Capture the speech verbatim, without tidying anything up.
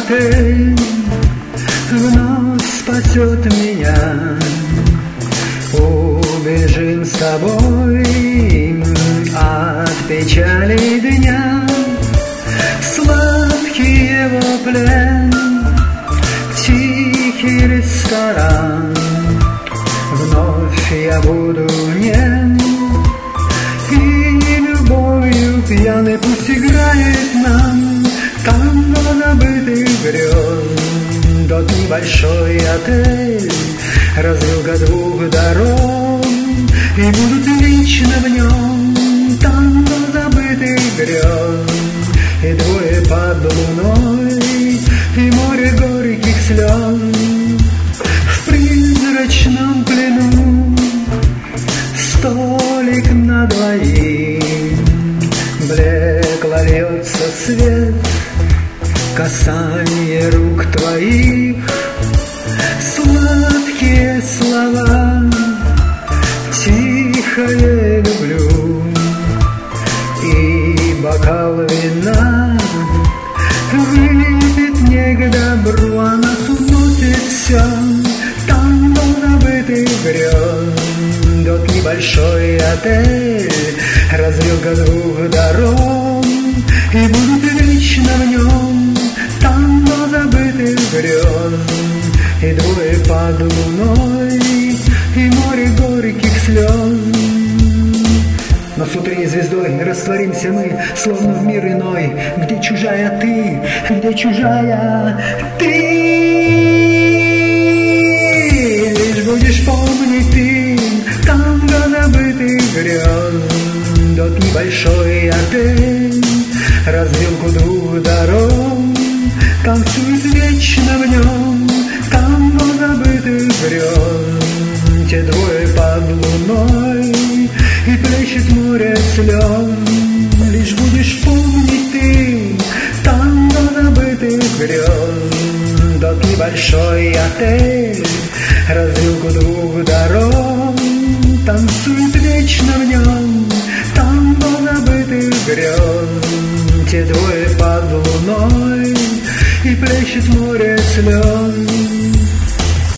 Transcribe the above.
отель вновь спасет меня. Убежим с тобой от печали дня. Сладкий его плен, тихий ресторан. Вновь я буду нем, и любовью пьяной пусть играет нам танго забытых грез. Тот небольшой отель, развилка двух дорог, и будут вечно в нем танго забытых грез. И двое под луной, и море горьких слез. В призрачном плену столик на двоих, блекло льется свет, касание рук твоих. Сладкие слова, тихое люблю, и бокал вина выпит не к добру, а нас уносит все танго забытых грез. Тот небольшой отель, развилка двух дорог, и будут вечно в нем танго забытых грез. И двое под луной, и море горьких слез. Но с утренней звездой растворимся мы, словно в мир иной, где чужая ты, где чужая ты. Лишь будешь помнить ты танго забытых грез. Тот небольшой отель, развилку двух дорог, танцует вечно в нем танго забытых грез. Те двое под луной, и плещет море слез. Лишь будешь помнить ты танго забытых грез. Тот небольшой отель, развилку двух дорог, танцует вечно в нем танго забытых грез. Те двое под луной, и плещет море слез.